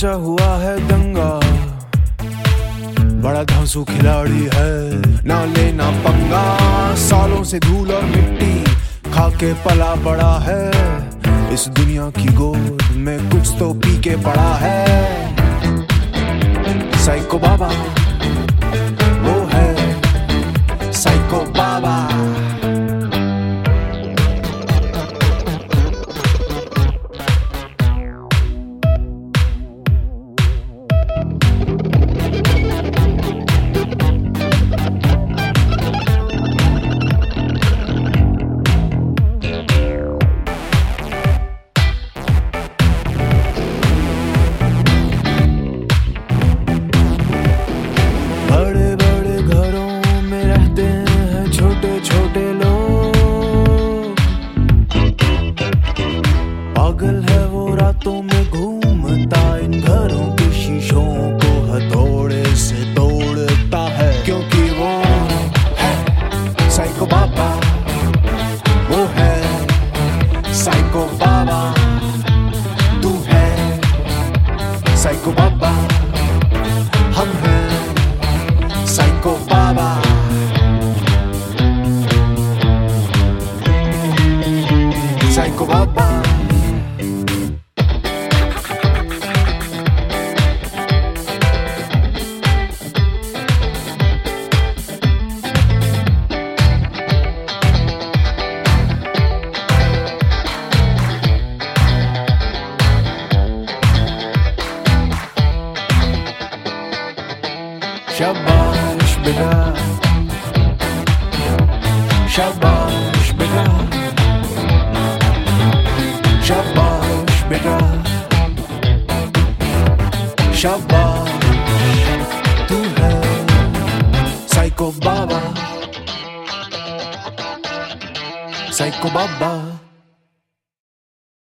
मचा हुआ है दंगा, बड़ा धांसू खिलाड़ी है, ना लेना पंगा। सालों से धूल और मिट्टी खा के पला बड़ा है, इस दुनिया की गोद में कुछ तो पी के पड़ा है। साइको बाबा वो है साइको बाबा। पागल है वो रातों में घूमता, इन घरों के शीशों को हथौड़े से तोड़ता है, क्योंकि वो है साइको बाबा, वो है साइको बाबा। तू है साइको बाबा, हम हैं साइको बाबा। साइको बाबा शाबाश बेटा, शाबाश बेटा, शाबाश बेटा, शाबाश। तू है साइको बाबा, साइको बाबा।